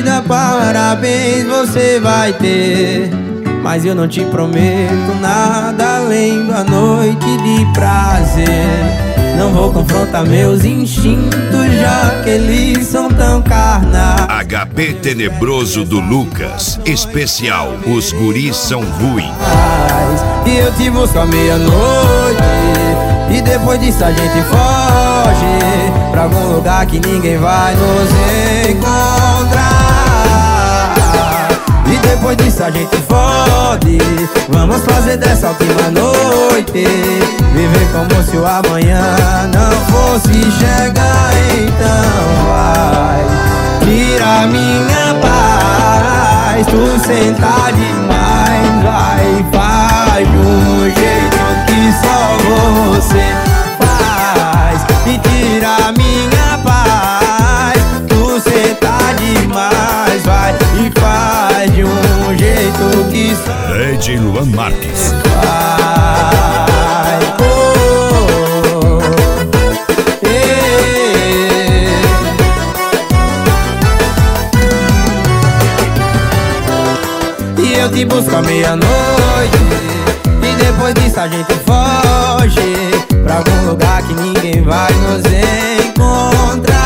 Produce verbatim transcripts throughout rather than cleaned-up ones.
vida, parabéns você vai ter. Mas eu não te prometo nada além da noite de prazer. Não vou confrontar meus instintos, já que eles são tão carnais. H P Tenebroso do Lucas, especial Os Guris São Ruins. E eu te busco à meia-noite, e depois disso a gente foge pra algum lugar que ninguém vai nos encontrar. E depois disso a gente fode, vamos fazer dessa última noite viver como se o amanhã não fosse chegar. Então vai, tira minha paz, tu senta demais, vai, faz de um jeito que só você faz. E tira minha paz, tu senta demais, vai, e faz de um jeito que só Ed Luan Marques. vai. Oh, eh. E eu te busco à meia-noite, e depois disso a gente foge pra algum lugar que ninguém vai nos encontrar.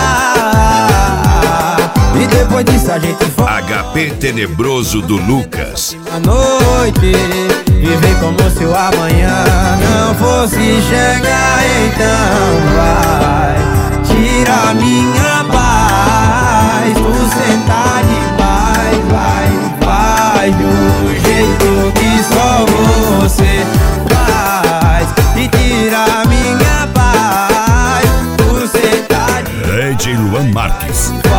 E depois disso a gente foge H P Tenebroso do Lucas. à noite, viver como se o amanhã não fosse chegar. Então vai, tira minha paz, tu senta demais, vai, faz de um jeito que só você faz. E tira minha paz, tu senta demais, Ed Luan Marques.